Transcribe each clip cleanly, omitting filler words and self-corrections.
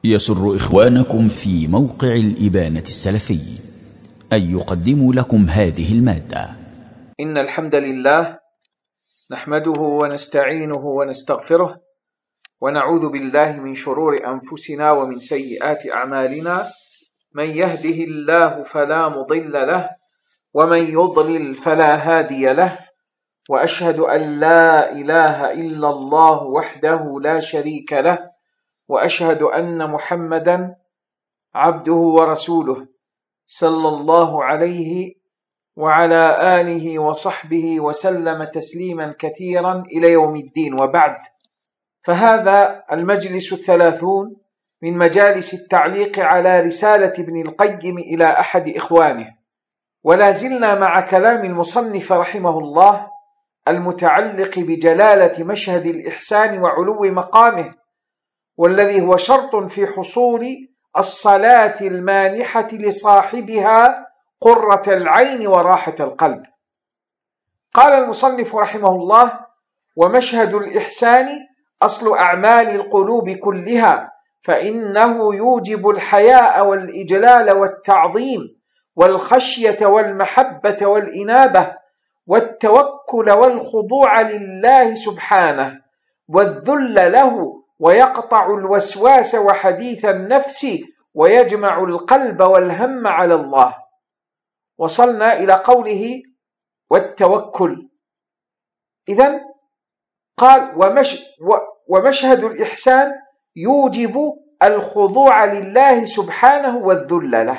يسر إخوانكم في موقع الإبانة السلفي أن يقدموا لكم هذه المادة. إن الحمد لله نحمده ونستعينه ونستغفره ونعوذ بالله من شرور أنفسنا ومن سيئات أعمالنا. من يهده الله فلا مضل له ومن يضلل فلا هادي له، وأشهد أن لا إله إلا الله وحده لا شريك له، وأشهد أن محمدا عبده ورسوله صلى الله عليه وعلى آله وصحبه وسلم تسليما كثيرا إلى يوم الدين. وبعد، فهذا المجلس 30 من مجالس التعليق على رسالة ابن القيم إلى أحد إخوانه، ولا زلنا مع كلام المصنف رحمه الله المتعلق بجلالة مشهد الإحسان وعلو مقامه، والذي هو شرط في حصول الصلاة المانحة لصاحبها قرة العين وراحة القلب. قال المصنف رحمه الله: ومشهد الإحسان أصل أعمال القلوب كلها، فإنه يوجب الحياء والإجلال والتعظيم والخشية والمحبة والإنابة والتوكل والخضوع لله سبحانه والذل له، ويقطع الوسواس وحديث النفس، ويجمع القلب والهم على الله. وصلنا إلى قوله والتوكل. إذن قال ومشهد الإحسان يوجب الخضوع لله سبحانه والذل له،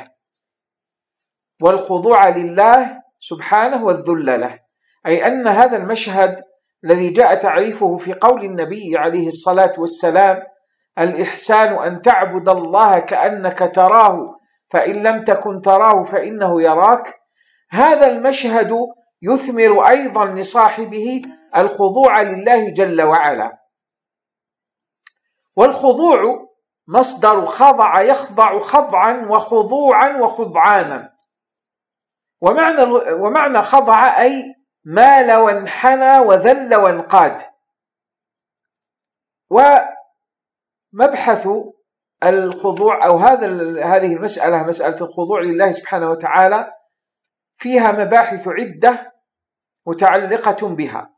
والخضوع لله سبحانه والذل له، أي أن هذا المشهد الذي جاء تعريفه في قول النبي عليه الصلاة والسلام: الإحسان أن تعبد الله كأنك تراه فإن لم تكن تراه فإنه يراك. هذا المشهد يثمر أيضا لصاحبه الخضوع لله جل وعلا. والخضوع مصدر خضع يخضع خضعا وخضوعا وخضعانا، ومعنى خضع أي مال وانحنى وذل وانقاد. ومبحث الخضوع أو هذه المسألة، مسألة الخضوع لله سبحانه وتعالى، فيها مباحث عدة متعلقة بها.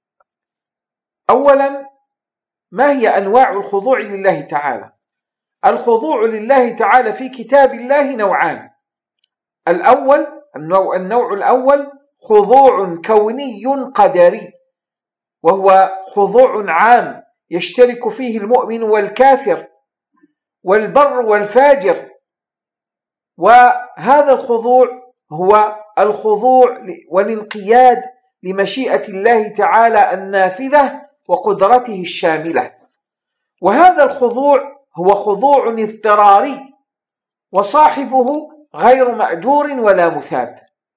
أولا، ما هي أنواع الخضوع لله تعالى؟ الخضوع لله تعالى في كتاب الله نوعان. النوع الأول خضوع كوني قدري، وهو خضوع عام يشترك فيه المؤمن والكافر والبر والفاجر. وهذا الخضوع هو الخضوع والانقياد لمشيئة الله تعالى النافذة وقدرته الشاملة. وهذا الخضوع هو خضوع اضطراري، وصاحبه غير مأجور ولا مثاب،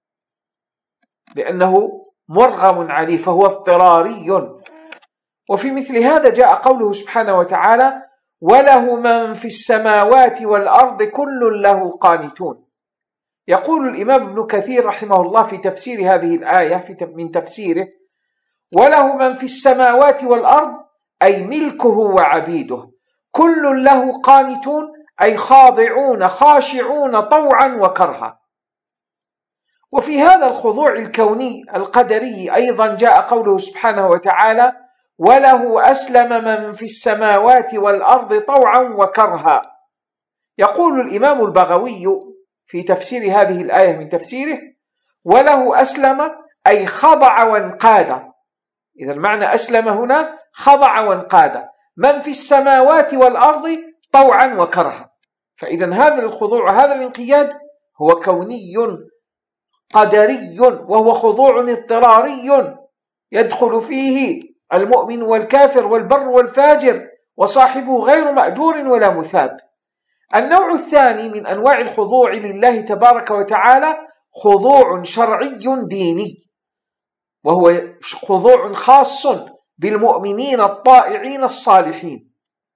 لأنه مرغم عليه، فهو اضطراري. وفي مثل هذا جاء قوله سبحانه وتعالى: وله من في السماوات والأرض كل له قانتون. يقول الإمام ابن كثير رحمه الله في تفسير هذه الآية من تفسيره: وله من في السماوات والأرض أي ملكه وعبيده، كل له قانتون أي خاضعون خاشعون طوعا وكرها. وفي هذا الخضوع الكوني القدري أيضا جاء قوله سبحانه وتعالى: وله أسلم من في السماوات والأرض طوعا وكرها. يقول الإمام البغوي في تفسير هذه الآية من تفسيره: وله أسلم أي خضع وانقاد. إذا المعنى أسلم هنا خضع وانقاد، من في السماوات والأرض طوعا وكرها. فإذا هذا الخضوع هذا الانقياد هو كوني قدري، وهو خضوع اضطراري يدخل فيه المؤمن والكافر والبر والفاجر، وصاحبه غير مأجور ولا مثاب. النوع الثاني من أنواع الخضوع لله تبارك وتعالى خضوع شرعي ديني، وهو خضوع خاص بالمؤمنين الطائعين الصالحين.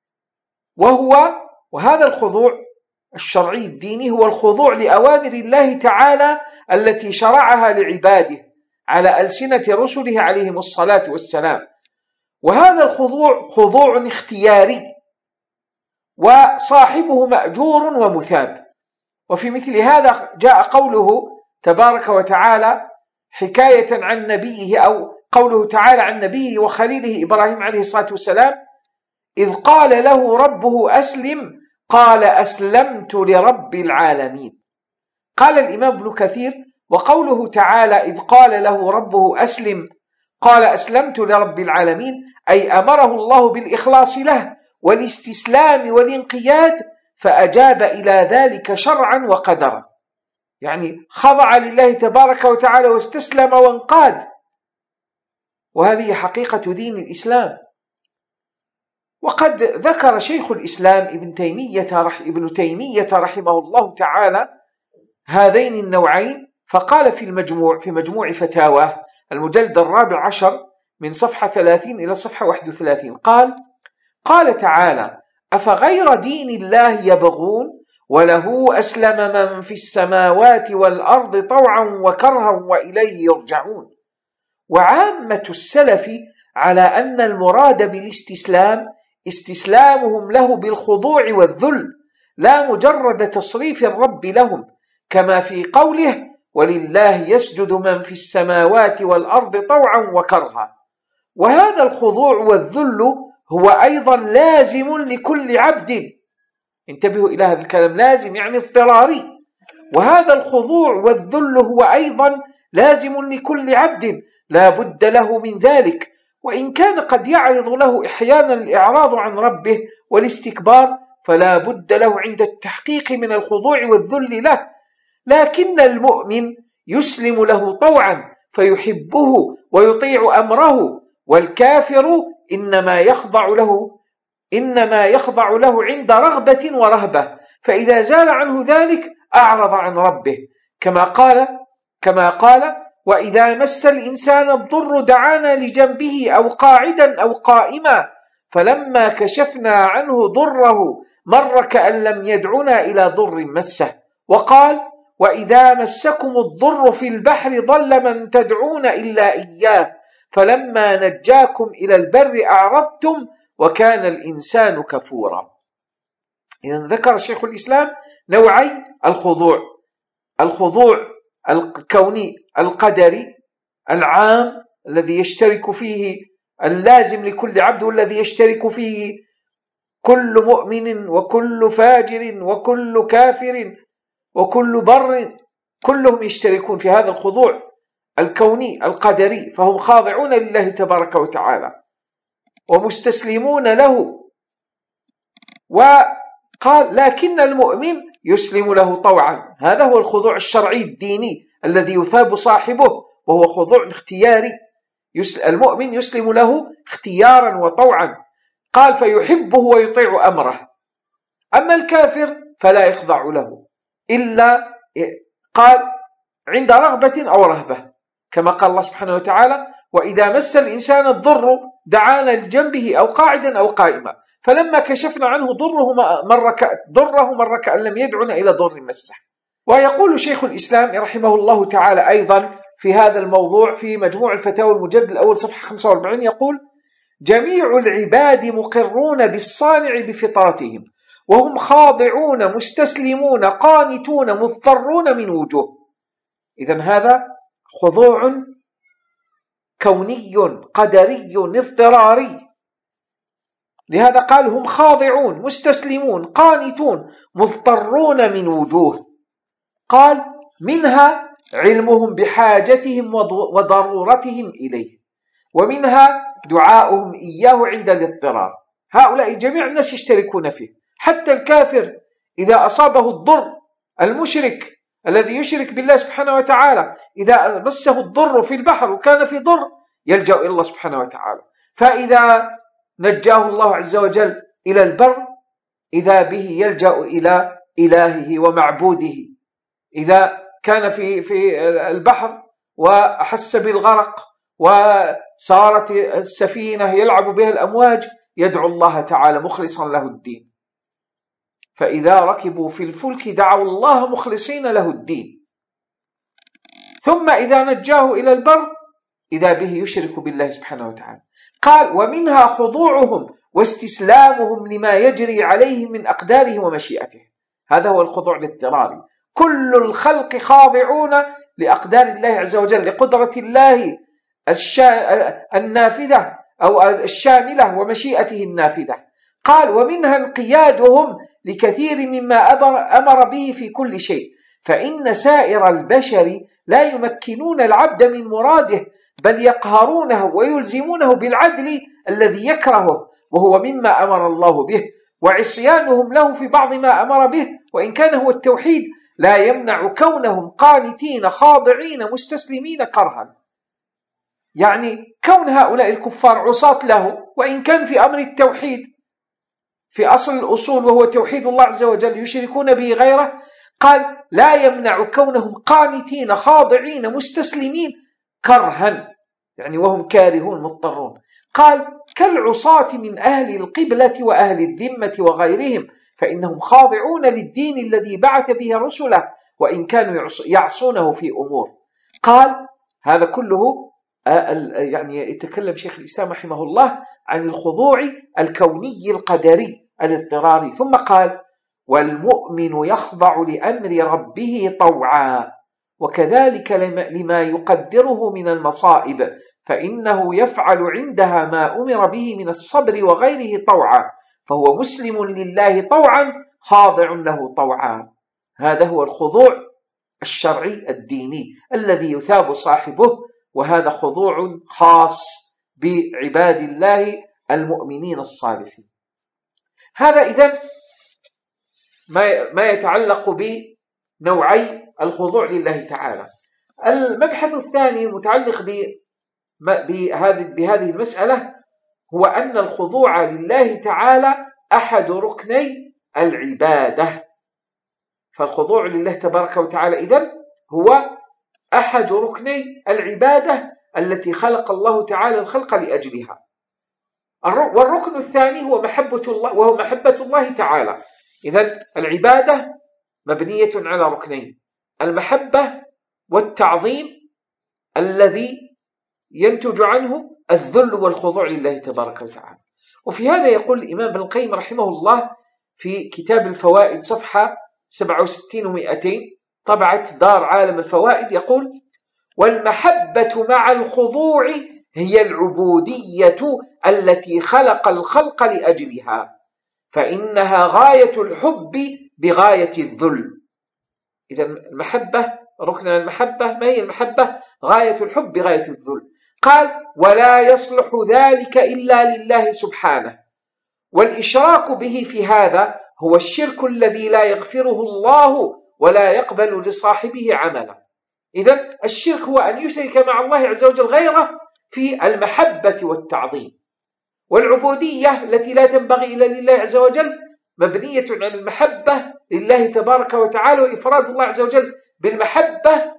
وهذا الخضوع الشرعي الديني هو الخضوع لأوامر الله تعالى التي شرعها لعباده على ألسنة رسله عليهم الصلاة والسلام. وهذا الخضوع خضوع اختياري، وصاحبه مأجور ومثاب. وفي مثل هذا جاء قوله تبارك وتعالى حكاية عن نبيه، أو قوله تعالى عن نبيه وخليله إبراهيم عليه الصلاة والسلام: إذ قال له ربه أسلم قال أسلمت لرب العالمين. قال الإمام ابن كثير: وقوله تعالى إذ قال له ربه أسلم قال أسلمت لرب العالمين، أي أمره الله بالإخلاص له والاستسلام والانقياد، فأجاب إلى ذلك شرعا وقدرا، يعني خضع لله تبارك وتعالى واستسلم وانقاد. وهذه حقيقة دين الإسلام. وقد ذكر شيخ الإسلام ابن تيمية رحمه الله تعالى هذين النوعين، فقال في مجموع فتاواه المجلد 14 من صفحة 30 إلى صفحة 31، قال تعالى: أفغير دين الله يبغون وله أسلم من في السماوات والأرض طوعا وكرها وإليه يرجعون. وعامة السلف على أن المراد بالاستسلام استسلامهم له بالخضوع والذل، لا مجرد تصريف الرب لهم، كما في قوله: ولله يسجد من في السماوات والأرض طوعا وكرها. وهذا الخضوع والذل هو أيضا لازم لكل عبد. انتبهوا إلى هذا الكلام، لازم يعني اضطراري. وهذا الخضوع والذل هو أيضا لازم لكل عبد، لا بد له من ذلك، وإن كان قد يعرض له أحيانا الإعراض عن ربه والاستكبار، فلا بد له عند التحقيق من الخضوع والذل له. لكن المؤمن يسلم له طوعا فيحبه ويطيع أمره، والكافر إنما يخضع له عند رغبة ورهبة، فإذا زال عنه ذلك أعرض عن ربه، كما قال: وإذا مس الإنسان الضر دعانا لجنبه أو قاعدا أو قائما فلما كشفنا عنه ضره مر كأن لم يدعنا إلى ضر مسه. وقال: وإذا مسكم الضر في البحر ضل من تدعون إلا إياه فلما نجاكم إلى البر أعرضتم وكان الإنسان كفورا. إذن ذكر شيخ الإسلام نوعي الخضوع الكوني القدري العام الذي يشترك فيه اللازم لكل عبد، والذي يشترك فيه كل مؤمن وكل فاجر وكل كافر وكل بر، كلهم يشتركون في هذا الخضوع الكوني القدري، فهم خاضعون لله تبارك وتعالى ومستسلمون له. وقال: لكن المؤمن يسلم له طوعا. هذا هو الخضوع الشرعي الديني الذي يثاب صاحبه، وهو خضوع اختياري. المؤمن يسلم له اختيارا وطوعا. قال: فيحبه ويطيع أمره. أما الكافر فلا يخضع له إلا قال عند رغبة أو رهبة، كما قال الله سبحانه وتعالى: وإذا مس الإنسان الضر دعانا لجنبه أو قاعدا أو قائما فلما كشفنا عنه ضره مر كأن لم يدعنا إلى ضر مسه. ويقول شيخ الإسلام رحمه الله تعالى أيضا في هذا الموضوع في مجموع الفتاوى المجلد الأول صفحة 45، يقول: جميع العباد مقرون بالصانع بفطرتهم، وهم خاضعون مستسلمون قانتون مضطرون من وجوه. إذن هذا خضوع كوني قدري اضطراري. لهذا قال: هم خاضعون مستسلمون قانتون مضطرون من وجوه. قال: منها علمهم بحاجتهم وضرورتهم إليه، ومنها دعاؤهم إياه عند الاضطرار. هؤلاء جميع الناس يشتركون فيه، حتى الكافر إذا أصابه الضر، المشرك الذي يشرك بالله سبحانه وتعالى إذا مسه الضر في البحر وكان في ضر يلجأ إلى الله سبحانه وتعالى، فإذا نجاه الله عز وجل إلى البر إذا به يلجأ إلى إلهه ومعبوده. إذا كان في البحر وأحس بالغرق وصارت السفينة يلعب بها الأمواج يدعو الله تعالى مخلصا له الدين، فإذا ركبوا في الفلك دعوا الله مخلصين له الدين، ثم إذا نجاه إلى البر إذا به يشرك بالله سبحانه وتعالى. قال: ومنها خضوعهم واستسلامهم لما يجري عليهم من أقداره ومشيئته. هذا هو الخضوع الاضطراري. كل الخلق خاضعون لأقدار الله عز وجل، لقدرة الله النافذة أو الشاملة ومشيئته النافذة. قال: ومنها انقيادهم لكثير مما أمر به في كل شيء، فإن سائر البشر لا يمكنون العبد من مراده، بل يقهرونه ويلزمونه بالعدل الذي يكرهه وهو مما أمر الله به، وعصيانهم له في بعض ما أمر به وإن كان هو التوحيد لا يمنع كونهم قانتين خاضعين مستسلمين كرها. يعني كون هؤلاء الكفار عصاة له وإن كان في أمر التوحيد في أصل الأصول وهو توحيد الله عز وجل يشركون به غيره، قال لا يمنع كونهم قانتين خاضعين مستسلمين كرها، يعني وهم كارهون مضطرون. قال: كالعصاة من أهل القبلة وأهل الذمة وغيرهم، فإنهم خاضعون للدين الذي بعث به رسله وإن كانوا يعصونه في أمور. قال: هذا كله يعني يتكلم شيخ الإسلام رحمه الله عن الخضوع الكوني القدري الاضطراري. ثم قال: والمؤمن يخضع لأمر ربه طوعا، وكذلك لما يقدره من المصائب، فإنه يفعل عندها ما أمر به من الصبر وغيره طوعا، فهو مسلم لله طوعا خاضع له طوعا. هذا هو الخضوع الشرعي الديني الذي يثاب صاحبه، وهذا خضوع خاص بعباد الله المؤمنين الصالحين. هذا إذن ما يتعلق بنوعي الخضوع لله تعالى. المبحث الثاني المتعلق بهذه المسألة هو أن الخضوع لله تعالى أحد ركني العبادة. فالخضوع لله تبارك وتعالى إذن هو أحد ركني العبادة التي خلق الله تعالى الخلق لأجلها. والركن الثاني هو محبة الله، وهو محبة الله تعالى. إذن العبادة مبنية على ركنين: المحبة والتعظيم الذي ينتج عنه الذل والخضوع لله تبارك وتعالى. وفي هذا يقول الإمام ابن القيم رحمه الله في كتاب الفوائد صفحة 67 و200 طبعة دار عالم الفوائد، يقول: والمحبة مع الخضوع هي العبودية التي خلق الخلق لأجلها، فإنها غاية الحب بغاية الذل. إذا المحبة ركن المحبة، ما هي المحبة؟ غاية الحب بغاية الذل. قال: ولا يصلح ذلك إلا لله سبحانه، والإشراك به في هذا هو الشرك الذي لا يغفره الله ولا يقبل لصاحبه عملا. إذن الشرك هو أن يشرك مع الله عز وجل غيره في المحبة والتعظيم. والعبودية التي لا تنبغي إلا لله عز وجل مبنية على المحبة لله تبارك وتعالى وإفراد الله عز وجل بالمحبة،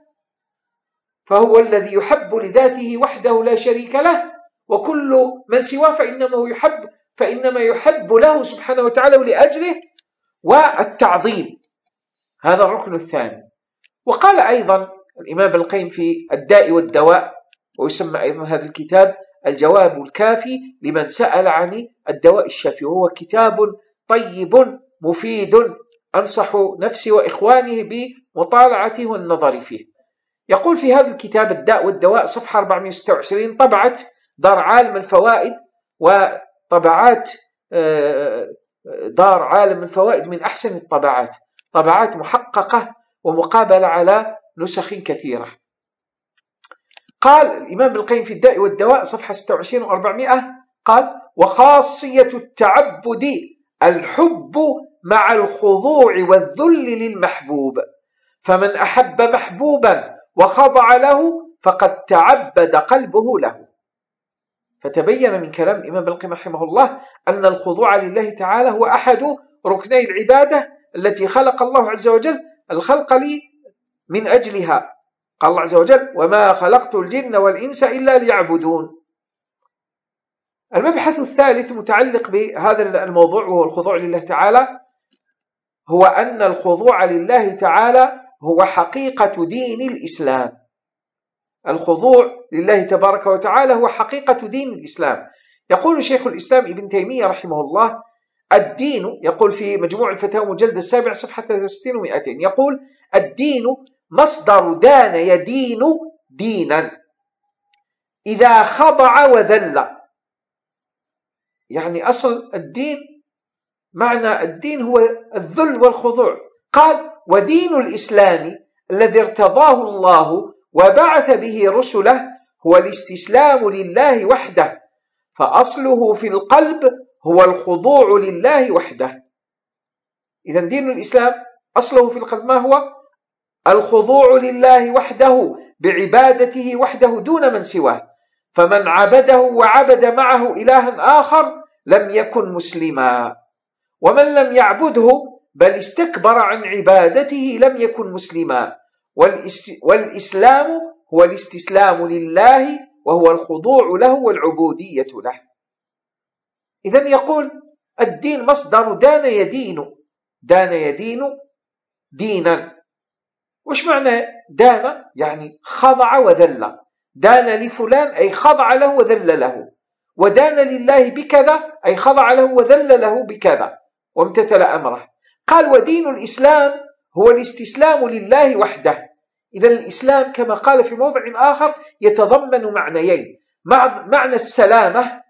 فهو الذي يحب لذاته وحده لا شريك له، وكل من سواه فإنما يحب له سبحانه وتعالى لأجله. والتعظيم هذا الركن الثاني. وقال أيضا الإمام ابن القيم في الداء والدواء، ويسمى أيضا هذا الكتاب الجواب الكافي لمن سأل عن الدواء الشافي، وهو كتاب طيب مفيد أنصح نفسي وإخوانه بمطالعته والنظر فيه. يقول في هذا الكتاب الداء والدواء صفحة 426 طبعة دار عالم الفوائد، وطبعات دار عالم الفوائد من أحسن الطبعات، طبعات محققة ومقابلة على نسخ كثيرة. قال الإمام ابن القيم في الداء والدواء صفحة 26 و400 قال: وخاصية التعبد الحب مع الخضوع والذل للمحبوب، فمن أحب محبوبا وخضع له فقد تعبد قلبه له. فتبين من كلام الإمام ابن القيم رحمه الله أن الخضوع لله تعالى هو أحد ركني العبادة التي خلق الله عز وجل الخلق لي من أجلها. قال الله عز وجل: وما خلقت الجن والإنس إلا ليعبدون. المبحث الثالث متعلق بهذا الموضوع وهو الخضوع لله تعالى، هو أن الخضوع لله تعالى هو حقيقة دين الإسلام. الخضوع لله تبارك وتعالى هو حقيقة دين الإسلام. يقول شيخ الإسلام ابن تيمية رحمه الله: الدين، يقول في مجموع الفتاوى مجلد 7 صفحة 63 و200، يقول: الدين مصدر دان يدين دينا إذا خضع وذل. يعني أصل الدين، معنى الدين هو الذل والخضوع. قال: ودين الإسلام الذي ارتضاه الله وبعث به رسله هو الاستسلام لله وحده، فأصله في القلب هو الخضوع لله وحده. إذن دين الإسلام أصله في القلب ما هو؟ الخضوع لله وحده بعبادته وحده دون من سواه، فمن عبده وعبد معه إلها آخر لم يكن مسلما، ومن لم يعبده بل استكبر عن عبادته لم يكن مسلما. والإسلام هو الاستسلام لله وهو الخضوع له والعبودية له. إذن يقول الدين مصدر دان يدين، دان يدين دينا. وش معنى دان؟ يعني خضع وذل. دان لفلان أي خضع له وذل له، ودان لله بكذا أي خضع له وذل له بكذا وامتثل أمره. قال: ودين الإسلام هو الاستسلام لله وحده. إذن الإسلام كما قال في موضع آخر يتضمن معنيين: معنى السلامة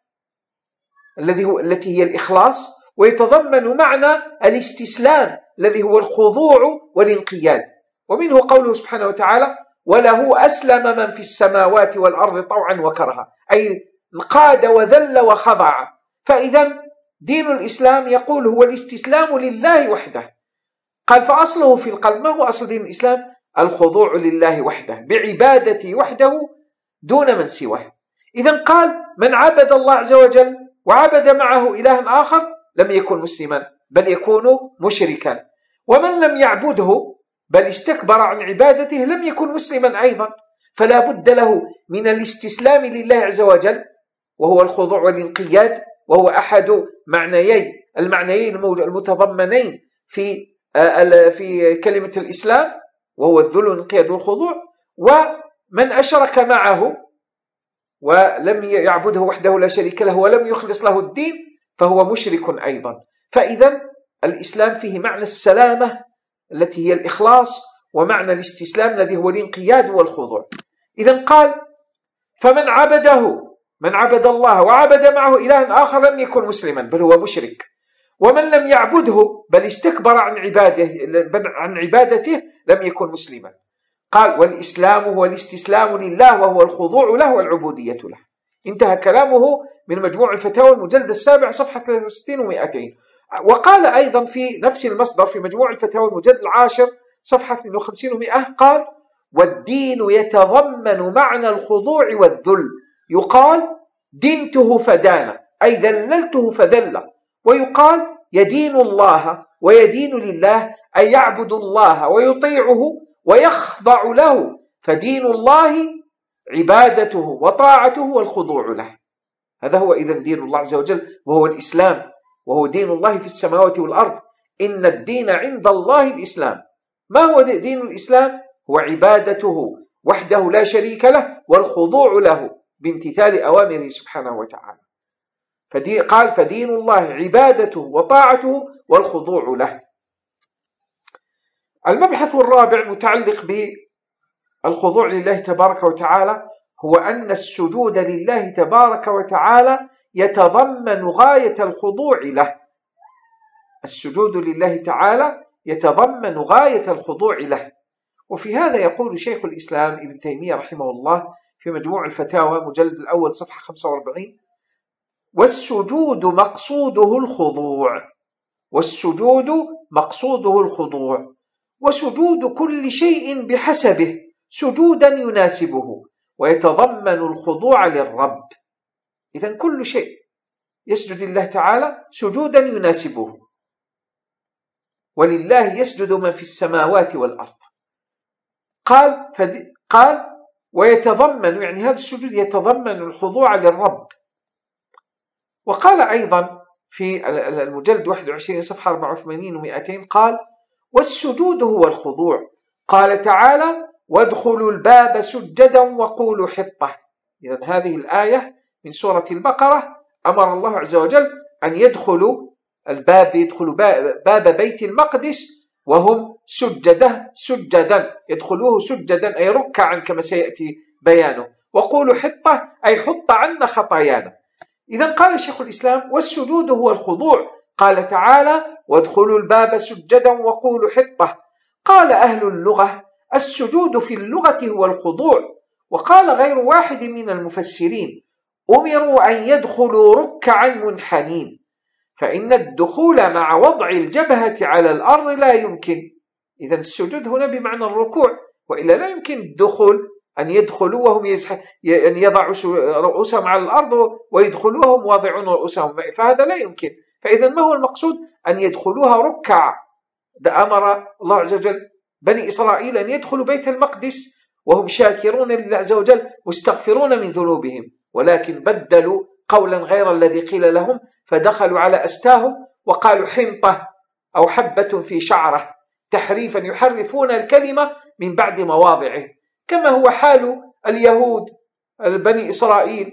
التي هي الإخلاص، ويتضمن معنى الاستسلام الذي هو الخضوع والانقياد. ومنه قوله سبحانه وتعالى: وله أسلم من في السماوات والأرض طوعا وكرها، أي انقاد وذل وخضع. فإذا دين الإسلام يقول هو الاستسلام لله وحده. قال: فأصله في القلب. ما هو أصل دين الإسلام؟ الخضوع لله وحده بعبادته وحده دون من سواه. إذن قال: من عبد الله عز وجل وعبد معه إلها آخر لم يكن مسلما بل يكون مشركا، ومن لم يعبده بل استكبر عن عبادته لم يكن مسلما أيضا. فلا بد له من الاستسلام لله عز وجل وهو الخضوع والانقياد، وهو أحد المعنيين المتضمنين في كلمة الإسلام، وهو الذل والانقياد والخضوع. ومن أشرك معه ولم يعبده وحده لا شريك له ولم يخلص له الدين فهو مشرك أيضا. فإذا الإسلام فيه معنى السلامة التي هي الإخلاص، ومعنى الاستسلام الذي هو الانقياد والخضوع. إذن قال: فمن عبد الله وعبد معه إلها آخر لم يكن مسلما بل هو مشرك، ومن لم يعبده بل استكبر عن عبادته لم يكن مسلما. قال: والإسلام هو الاستسلام لله وهو الخضوع له والعبودية له. انتهى كلامه من مجموع الفتاوى المجلد 7 صفحة 63 و200. وقال أيضا في نفس المصدر في مجموع الفتاوى المجلد 10 صفحة 52 و100، قال: والدين يتضمن معنى الخضوع والذل. يقال: دنته فدان أي ذللته فذل، ويقال: يدين الله ويدين لله أي يعبد الله ويطيعه ويخضع له، فدين الله عبادته وطاعته والخضوع له. هذا هو إذن دين الله عز وجل، وهو الإسلام، وهو دين الله في السماوات والأرض. إن الدين عند الله الإسلام. ما هو دين الإسلام؟ هو عبادته وحده لا شريك له والخضوع له بامتثال أوامره سبحانه وتعالى. قال: فدين الله عبادته وطاعته والخضوع له. المبحث الرابع متعلق بالخضوع لله تبارك وتعالى، هو أن السجود لله تبارك وتعالى يتضمن غاية الخضوع له. السجود لله تعالى يتضمن غاية الخضوع له. وفي هذا يقول شيخ الإسلام ابن تيمية رحمه الله في مجموع الفتاوى مجلد الأول صفحة 45: والسجود مقصوده الخضوع، والسجود مقصوده الخضوع، وسجود كل شيء بحسبه سجودا يناسبه ويتضمن الخضوع للرب. إذن كل شيء يسجد الله تعالى سجودا يناسبه، ولله يسجد من في السماوات والأرض. قال ويتضمن، يعني هذا السجود يتضمن الخضوع للرب. وقال أيضا في المجلد 21 صفحة 84 و200، قال: والسجود هو الخضوع. قال تعالى: وادخلوا الباب سجدا وقولوا حطة. إذن هذه الآية من سورة البقرة أمر الله عز وجل أن يدخلوا باب بيت المقدس وهم سجدا يدخلوه سجدا أي ركعا كما سيأتي بيانه. وقولوا حطة أي حط عنا خطايانا. إذن قال شيخ الإسلام والسجود هو الخضوع. قال تعالى وادخلوا الباب سجدا وقولوا حطة. قال أهل اللغة السجود في اللغة هو الخضوع. وقال غير واحد من المفسرين أمروا أن يدخلوا ركعا منحنين، فإن الدخول مع وضع الجبهة على الأرض لا يمكن. إذن السجود هنا بمعنى الركوع، وإلا لا يمكن الدخول أن يدخلوا وهم أن يضعوا رؤوسهم على الأرض ويدخلوا وهم واضعون رؤوسهم، فهذا لا يمكن. فإذا ما هو المقصود؟ أن يدخلوها ركع. ده أمر الله عز وجل بني إسرائيل أن يدخلوا بيت المقدس وهم شاكرون لله عز وجل مستغفرون من ذنوبهم، ولكن بدلوا قولا غير الذي قيل لهم فدخلوا على أستاهم وقالوا حنطة أو حبة في شعرة، تحريفا يحرفون الكلمة من بعد مواضعه، كما هو حال اليهود بني إسرائيل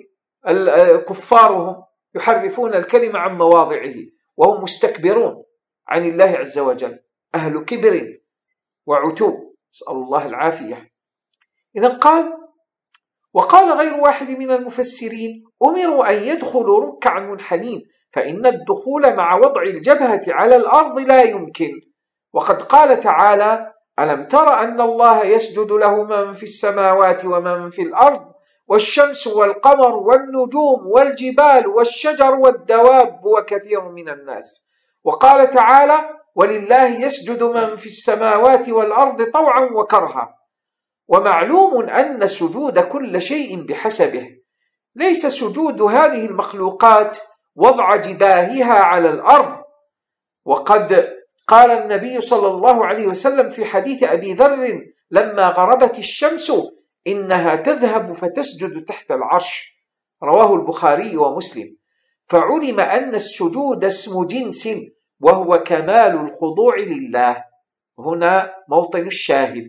كفارهم يحرفون الكلمة عن مواضعه وهم مستكبرون عن الله عز وجل، أهل كبر وعتو، نسأل الله العافية. إذن وقال غير واحد من المفسرين أمروا أن يدخلوا ركعا منحنين، فإن الدخول مع وضع الجبهة على الأرض لا يمكن. وقد قال تعالى ألم تر أن الله يسجد له من في السماوات ومن في الأرض والشمس والقمر والنجوم والجبال والشجر والدواب وكثير من الناس. وقال تعالى ولله يسجد من في السماوات والأرض طوعا وكرها. ومعلوم أن سجود كل شيء بحسبه، ليس سجود هذه المخلوقات وضع جباهها على الأرض. وقد قال النبي صلى الله عليه وسلم في حديث أبي ذر لما غربت الشمس إنها تذهب فتسجد تحت العرش، رواه البخاري ومسلم. فعلم أن السجود اسم جنس وهو كمال الخضوع لله، هنا موطن الشاهد.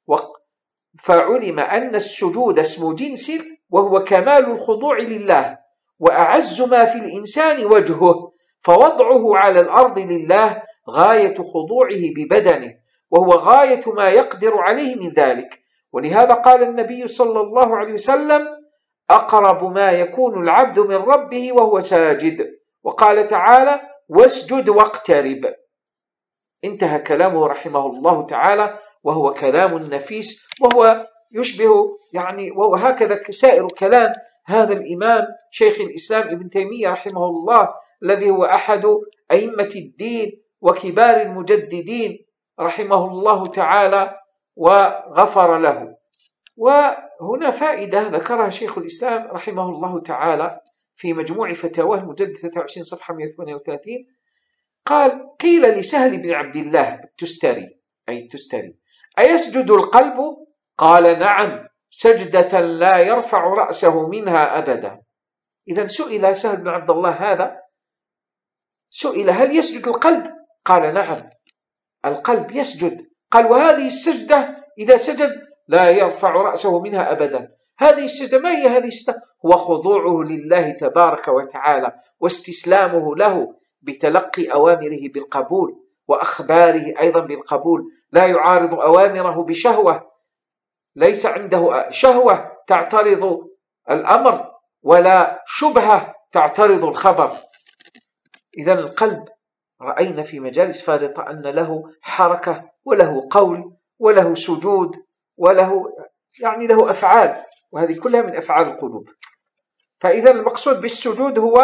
فعلم أن السجود اسم جنس وهو كمال الخضوع لله، وأعز ما في الإنسان وجهه، فوضعه على الأرض لله غاية خضوعه ببدنه، وهو غاية ما يقدر عليه من ذلك. ولهذا قال النبي صلى الله عليه وسلم أقرب ما يكون العبد من ربه وهو ساجد. وقال تعالى واسجد واقترب. انتهى كلامه رحمه الله تعالى، وهو كلام نفيس، وهو يشبه وهو هكذا سائر كلام هذا الإمام شيخ الإسلام ابن تيمية رحمه الله، الذي هو أحد أئمة الدين وكبار المجددين رحمه الله تعالى وغفر له. وهنا فائدة ذكرها شيخ الإسلام رحمه الله تعالى في مجموع فتاواه المجلد 23 صفحة 138. قال قيل لسهل بن عبد الله التستري أيسجد القلب؟ قال نعم سجدة لا يرفع رأسه منها أبدا. إذن سئل سهل بن عبد الله هذا، سئل هل يسجد القلب؟ قال نعم القلب يسجد. قال وهذه السجدة إذا سجد لا يرفع رأسه منها أبدا. هذه السجدة ما هي هذه السجدة؟ هو خضوعه لله تبارك وتعالى واستسلامه له بتلقي أوامره بالقبول وأخباره أيضا بالقبول، لا يعارض أوامره بشهوة، ليس عنده شهوة تعترض الأمر ولا شبهة تعترض الخبر. إذن القلب رأينا في مجالس فارطة أن له حركة وله قول وله سجود وله له أفعال، وهذه كلها من أفعال القلوب. فإذا المقصود بالسجود هو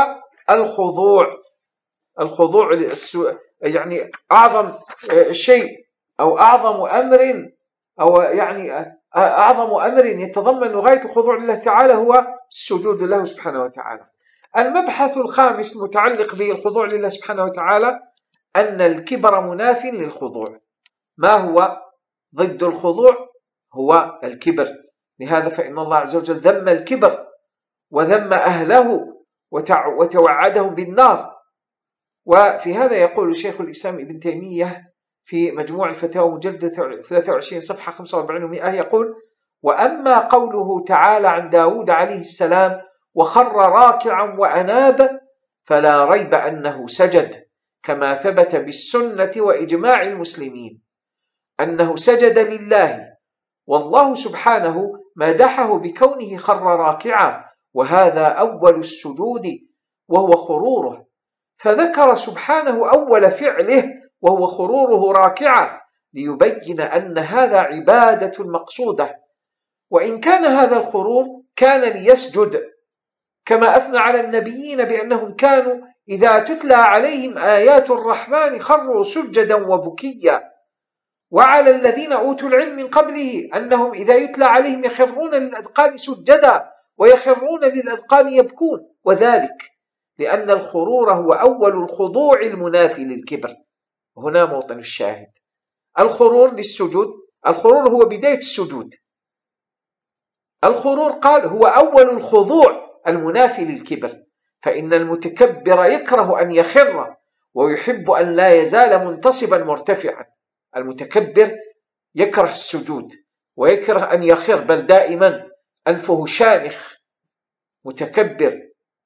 الخضوع أعظم شيء أو أعظم أمر أو أعظم أمر يتضمن غاية الخضوع لله تعالى هو السجود له سبحانه وتعالى. المبحث الخامس المتعلق بالخضوع لله سبحانه وتعالى أن الكبر مناف للخضوع. ما هو ضد الخضوع؟ هو الكبر. لهذا فإن الله عز وجل ذم الكبر وذم أهله وتوعدهم بالنار. وفي هذا يقول شيخ الإسلام ابن تيمية في مجموع الفتاوى مجلد 23 صفحة 45 و100 يقول وأما قوله تعالى عن داود عليه السلام وخر راكعا وأناب فلا ريب أنه سجد، كما ثبت بالسنة وإجماع المسلمين أنه سجد لله، والله سبحانه مدحه بكونه خر راكعا، وهذا أول السجود وهو خروره، فذكر سبحانه أول فعله وهو خروره راكعا ليبين أن هذا عبادة مقصودة، وإن كان هذا الخرور كان ليسجد، كما أثنى على النبيين بأنهم كانوا إذا تتلى عليهم آيات الرحمن خروا سجدا وبكيا، وعلى الذين أوتوا العلم من قبله أنهم إذا يتلى عليهم يخرون للأذقان سجدا ويخرون للأذقان يبكون، وذلك لأن الخرور هو أول الخضوع المنافي للكبر. هنا موطن الشاهد، الخرور للسجود، الخرور هو بداية السجود، الخرور قال هو أول الخضوع المنافي للكبر، فإن المتكبر يكره أن يخر ويحب أن لا يزال منتصبا مرتفعا. المتكبر يكره السجود ويكره أن يخر، بل دائما أنفه شامخ متكبر،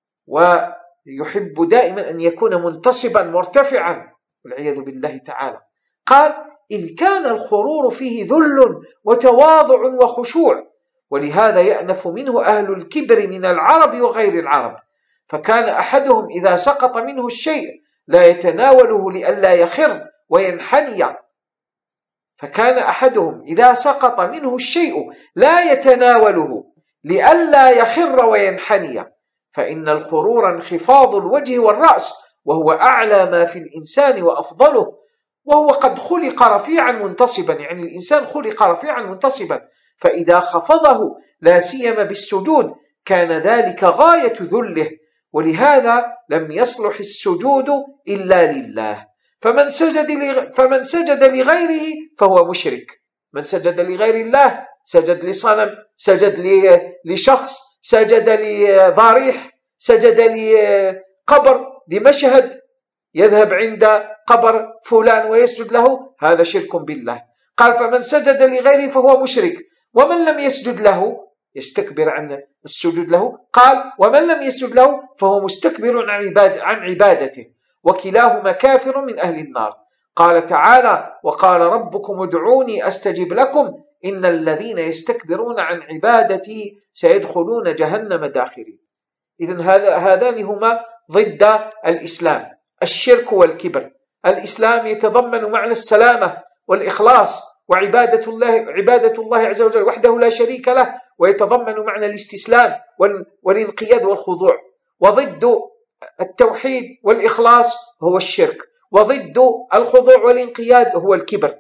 ويحب دائما أن يكون منتصبا مرتفعا والعياذ بالله تعالى. قال إذ كان الخرور فيه ذل وتواضع وخشوع، ولهذا يأنف منه أهل الكبر من العرب وغير العرب، فكان أحدهم إذا سقط منه الشيء لا يتناوله لئلا يخر وينحني، فكان أحدهم إذا سقط منه الشيء لا يتناوله لئلا يخر وينحني، فإن الخرور انخفاض الوجه والرأس، وهو أعلى ما في الإنسان وأفضله، وهو قد خلق رفيعا منتصبا، يعني الإنسان خلق رفيعا منتصبا، فإذا خفضه لا سيما بالسجود كان ذلك غاية ذله، ولهذا لم يصلح السجود إلا لله، فمن سجد لغيره فهو مشرك. من سجد لغير الله سجد لصنم، سجد لشخص، سجد لضريح، سجد لقبر، لمشهد، يذهب عند قبر فلان ويسجد له، هذا شرك بالله. قال فمن سجد لغيره فهو مشرك، ومن لم يسجد له يستكبر عن السجود له، قال ومن لم يسجد له فهو مستكبر عن عبادته، وكلاهما كافر من أهل النار. قال تعالى وقال ربكم ادعوني أستجب لكم إن الذين يستكبرون عن عبادتي سيدخلون جهنم داخرين. إذن هذان هما ضد الإسلام، الشرك والكبر. الإسلام يتضمن معنى السلامة والإخلاص وعبادة الله عز وجل وحده لا شريك له، ويتضمن معنى الاستسلام والانقياد والخضوع، وضد التوحيد والإخلاص هو الشرك، وضد الخضوع والانقياد هو الكبر.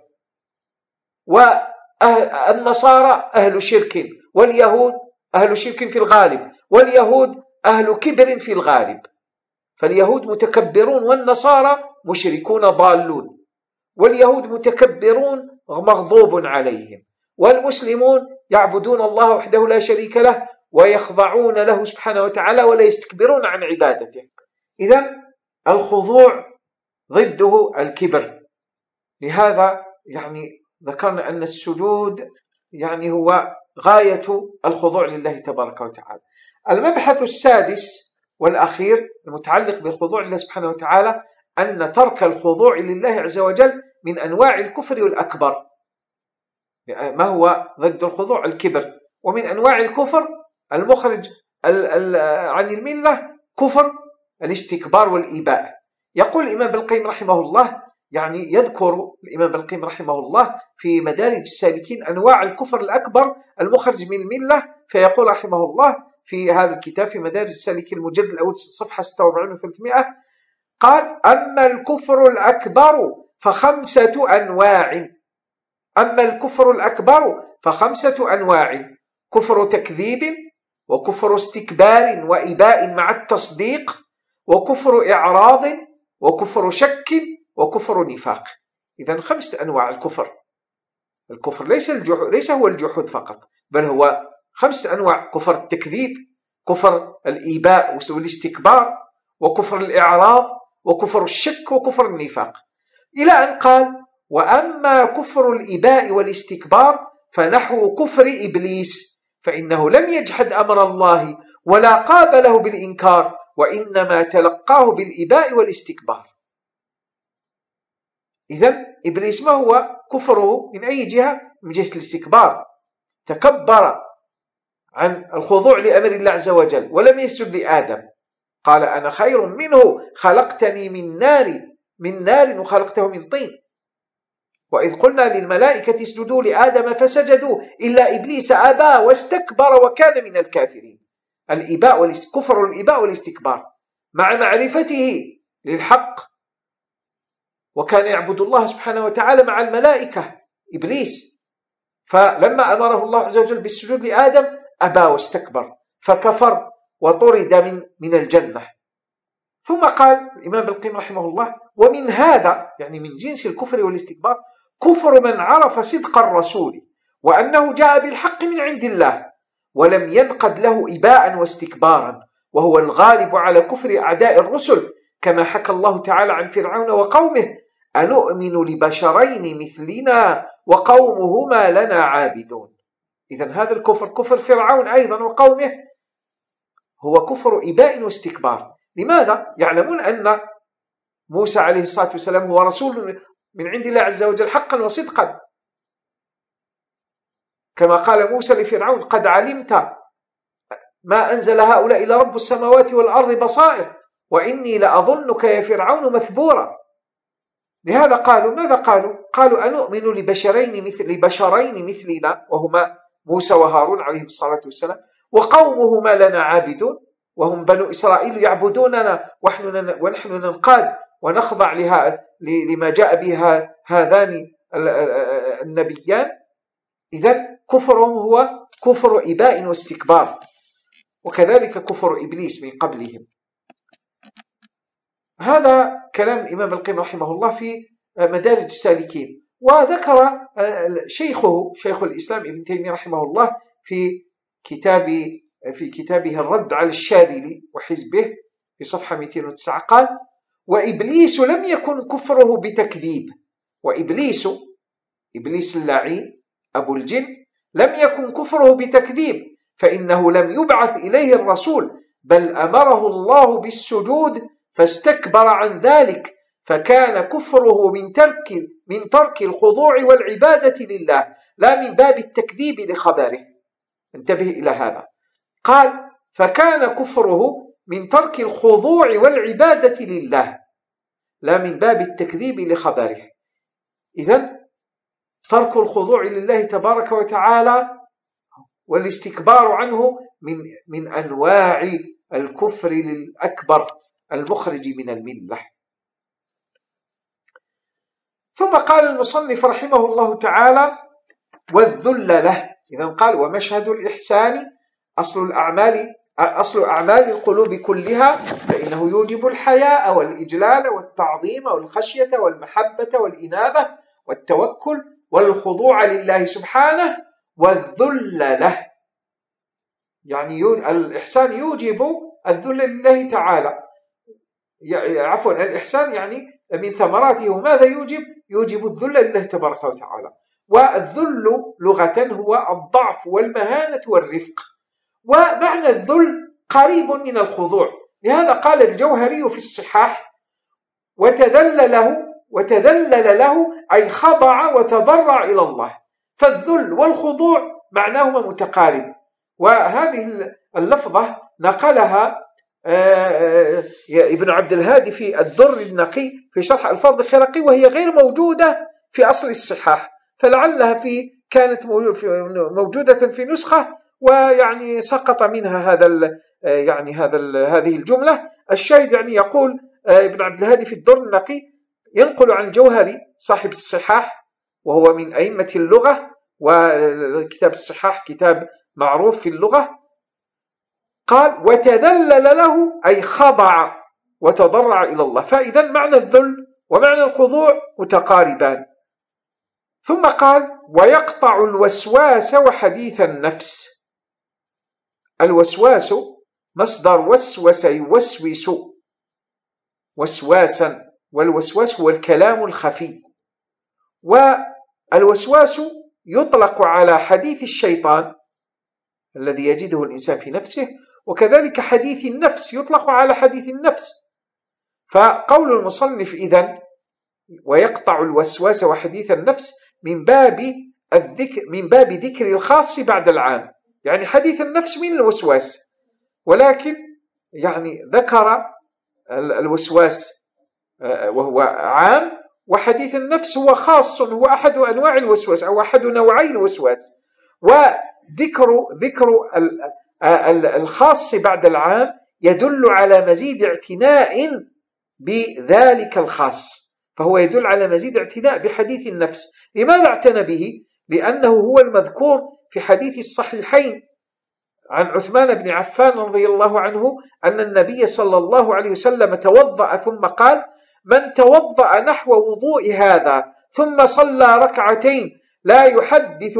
والنصارى أهل شرك، واليهود أهل شرك في الغالب، واليهود أهل كبر في الغالب، فاليهود متكبرون والنصارى مشركون ضالون، واليهود متكبرون مغضوب عليهم، والمسلمون يعبدون الله وحده لا شريك له ويخضعون له سبحانه وتعالى ولا يستكبرون عن عبادته. إذن الخضوع ضده الكبر. لهذا ذكرنا أن السجود هو غاية الخضوع لله تبارك وتعالى. المبحث السادس والأخير المتعلق بالخضوع لله سبحانه وتعالى أن ترك الخضوع لله عز وجل من أنواع الكفر والأكبر. ما هو ضد الخضوع؟ الكبر. ومن أنواع الكفر المخرج عن الملة كفر الاستكبار والإباء. يقول الإمام ابن القيم رحمه الله، يذكر الإمام ابن القيم رحمه الله في مدارج السالكين أنواع الكفر الأكبر المخرج من الملة، فيقول رحمه الله في هذا الكتاب في مدارج السالكين المجلد الأول صفحة 46 و300، قال أما الكفر الأكبر فخمسة أنواع. أما الكفر الأكبر فخمسة أنواع: كفر تكذيب، وكفر استكبار وإباء مع التصديق، وكفر إعراض، وكفر شك، وكفر نفاق. إذن 5 أنواع الكفر. الكفر ليس هو الجحود فقط، بل هو 5 أنواع: كفر التكذيب، كفر الإباء والاستكبار، وكفر الإعراض، وكفر الشك، وكفر النفاق، إلى أن قال وأما كفر الإباء والاستكبار فنحو كفر إبليس، فإنه لم يجحد أمر الله ولا قابله بالإنكار، وإنما تلقاه بالإباء والاستكبار. إذن إبليس ما هو كفره من أي جهة؟ من جهة الاستكبار، تكبر عن الخضوع لأمر الله عز وجل ولم يسجد لآدم، قال أنا خير منه خلقتني من نار وخلقته من طين. وإذ قلنا للملائكة اسجدوا لآدم فسجدوا إلا إبليس أبى واستكبر وكان من الكافرين. كفر الإباء والاستكبار مع معرفته للحق، وكان يعبد الله سبحانه وتعالى مع الملائكة إبليس، فلما أمره الله عز وجل بالسجود لآدم أبى واستكبر فكفر وطرد من الجنة. ثم قال الإمام ابن القيم رحمه الله: ومن هذا، يعني من جنس الكفر والاستكبار، كفر من عرف صدق الرسول وأنه جاء بالحق من عند الله ولم ينقد له إباء واستكبارا، وهو الغالب على كفر أعداء الرسل، كما حكى الله تعالى عن فرعون وقومه: أنؤمن لبشرين مثلنا وقومهما لنا عابدون. إذن هذا الكفر، كفر فرعون أيضا وقومه، هو كفر إباء واستكبار. لماذا؟ يعلمون أن موسى عليه الصلاة والسلام هو رسول من عند الله عز وجل حقا وصدقا، كما قال موسى لفرعون: قد علمت ما أنزل هؤلاء إلا رب السماوات والأرض بصائر وإني لأظنك يا فرعون مثبورا. لهذا قالوا ماذا قالوا؟ قالوا: أنؤمن لبشرين مثلنا، وهما موسى وهارون عليهم الصلاة والسلام، وقومهما لنا عابدون، وهم بنو إسرائيل يعبدوننا ونحن ننقاد ونخضع لما جاء به هذان النبيان. إذن كفرهم هو كفر إباء واستكبار، وكذلك كفر إبليس من قبلهم. هذا كلام الإمام القيم رحمه الله في مدارج السالكين. وذكر شيخ الإسلام ابن تيمية رحمه الله في كتابه الرد على الشاذلي وحزبه في صفحة 209 قال: وإبليس لم يكن كفره بتكذيب، إبليس اللعين أبو الجن لم يكن كفره بتكذيب، فإنه لم يبعث إليه الرسول، بل أمره الله بالسجود فاستكبر عن ذلك، فكان كفره من ترك الخضوع والعبادة لله، لا من باب التكذيب لخبره. انتبه إلى هذا، قال: فكان كفره من ترك الخضوع والعبادة لله، لا من باب التكذيب لخبره. إذن ترك الخضوع لله تبارك وتعالى والاستكبار عنه من أنواع الكفر الأكبر المخرج من الملة. ثم قال المصنف رحمه الله تعالى: والذل له. إذن قال: ومشهد الإحسان أصل أعمال القلوب كلها، فإنه يوجب الحياء والإجلال والتعظيم والخشية والمحبة والإنابة والتوكل والخضوع لله سبحانه والذل له. يعني الإحسان يوجب الذل لله تعالى، عفوا الإحسان يعني من ثمراته ماذا يوجب الذل لله تبارك وتعالى. والذل لغة هو الضعف والمهانة والرفق، ومعنى الذل قريب من الخضوع. لهذا قال الجوهري في الصحاح: وتذلل له أي خضع وتضرع إلى الله. فالذل والخضوع معناهما متقارب. وهذه اللفظة نقلها ابن عبد الهادي في الدر النقي في شرح ألفاظ الخرقي، وهي غير موجودة في أصل الصحاح، فلعلها كانت موجودة في نسخة ويعني سقط منها هذه الجملة. الشاهد يعني يقول ابن عبد الهادي في الدر النقي ينقل عن الجوهري صاحب الصحاح وهو من أئمة اللغة، وكتاب الصحاح كتاب معروف في اللغة، قال: وتذلل له أي خضع وتضرع إلى الله. فإذا معنى الذل ومعنى الخضوع متقاربان. ثم قال: ويقطع الوسواس وحديث النفس. الوسواس مصدر وسوس يوسوس وسواسا، والوسواس هو الكلام الخفي. والوسواس يطلق على حديث الشيطان الذي يجده الإنسان في نفسه، وكذلك حديث النفس يطلق على حديث النفس. فقول المصنف إذن ويقطع الوسواس وحديث النفس من باب ذكر الخاص بعد العام، يعني حديث النفس من الوسواس، ولكن يعني ذكر الوسواس وهو عام، وحديث النفس هو خاص، هو أحد أنواع الوسواس أو أحد نوعي الوسواس. وذكر الخاص بعد العام يدل على مزيد اعتناء بذلك الخاص، فهو يدل على مزيد اعتناء بحديث النفس. لماذا اعتنى به؟ لأنه هو المذكور في حديث الصحيحين عن عثمان بن عفان رضي الله عنه أن النبي صلى الله عليه وسلم توضأ ثم قال: من توضأ نحو وضوء هذا ثم صلى ركعتين لا يحدث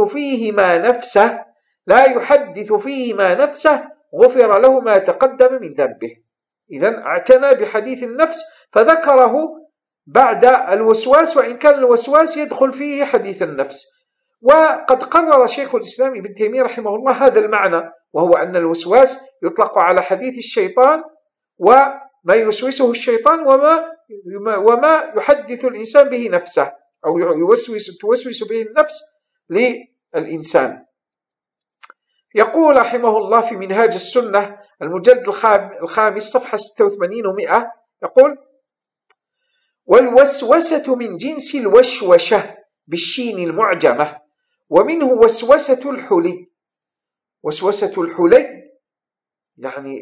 فيهما نفسه غفر له ما تقدم من ذنبه. إذن اعتنى بحديث النفس فذكره بعد الوسواس، وإن كان الوسواس يدخل فيه حديث النفس. وقد قرر شيخ الإسلام ابن تيمية رحمه الله هذا المعنى، وهو أن الوسواس يطلق على حديث الشيطان وما يوسوسه الشيطان وما يحدث الإنسان به نفسه أو توسوس به النفس للإنسان. يقول رحمه الله في منهاج السنة المجلد الخامس صفحة 86 و100، يقول: والوسوسة من جنس الوشوشة بالشين المعجمة، ومنه وسوسة الحلي. وسوسة الحلي يعني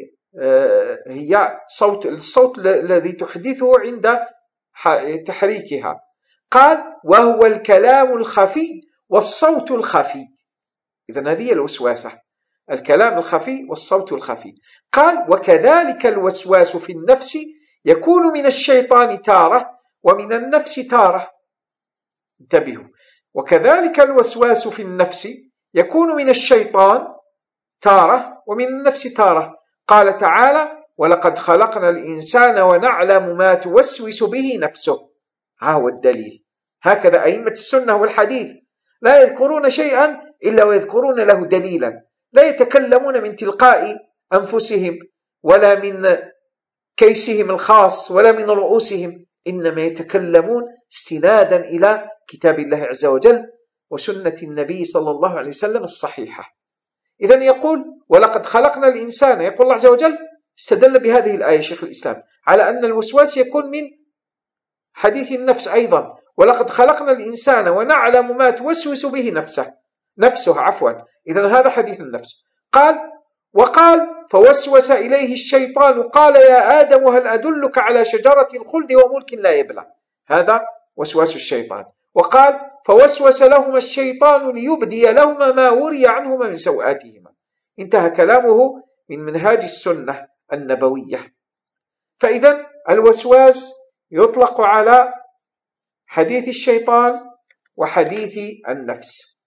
هي الصوت الذي تحدثه عند تحريكها. قال: وهو الكلام الخفي والصوت الخفي. إذن هذه الوسواسة، الكلام الخفي والصوت الخفي. قال: وكذلك الوسواس في النفس يكون من الشيطان تارة ومن النفس تارة. انتبهوا، وكذلك الوسواس في النفس يكون من الشيطان تارة ومن النفس تارة. قال تعالى: ولقد خلقنا الإنسان ونعلم ما توسوس به نفسه. ها هو الدليل. هكذا أئمة السنة والحديث لا يذكرون شيئا إلا ويذكرون له دليلا، لا يتكلمون من تلقاء أنفسهم ولا من كيسهم الخاص ولا من رؤوسهم، إنما يتكلمون استنادا إلى كتاب الله عز وجل وسنة النبي صلى الله عليه وسلم الصحيحة. إذن يقول: ولقد خلقنا الإنسان، يقول الله عز وجل استدل بهذه الآية شيخ الإسلام على أن الوسواس يكون من حديث النفس أيضا. ولقد خلقنا الإنسان ونعلم ما توسوس به نفسه عفوا. إذن هذا حديث النفس. وقال: فوسوس إليه الشيطان قال يا آدم هل أدلك على شجرة الخلد وملك لا يبلى. هذا وسواس الشيطان. وقال: فوسوس لهما الشيطان ليبدي لهما ما وري عنهما من سوآتهما. انتهى كلامه من منهاج السنة النبوية. فإذا الوسواس يطلق على حديث الشيطان وحديث النفس.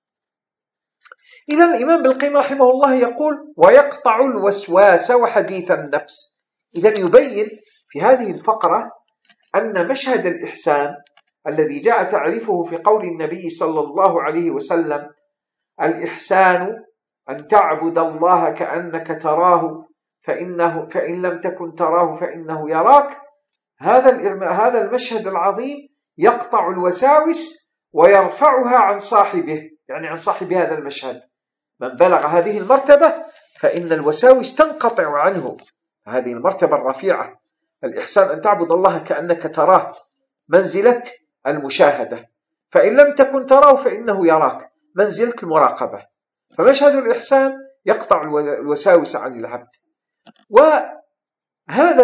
إذا الإمام ابن القيم رحمه الله يقول: ويقطع الوسواس وحديث النفس. إذا يبين في هذه الفقرة أن مشهد الإحسان الذي جاء تعريفه في قول النبي صلى الله عليه وسلم: الإحسان أن تعبد الله كأنك تراه فإن لم تكن تراه فإنه يراك. هذا المشهد العظيم يقطع الوساوس ويرفعها عن صاحبه، يعني عن صاحب هذا المشهد. من بلغ هذه المرتبة فإن الوساوس تنقطع عنه. هذه المرتبة الرفيعة، الإحسان أن تعبد الله كأنك تراه، منزلة المشاهدة. فإن لم تكن تراه فإنه يراك، منزلة المراقبة. فمشهد الإحسان يقطع الوساوس عن العبد. وهذا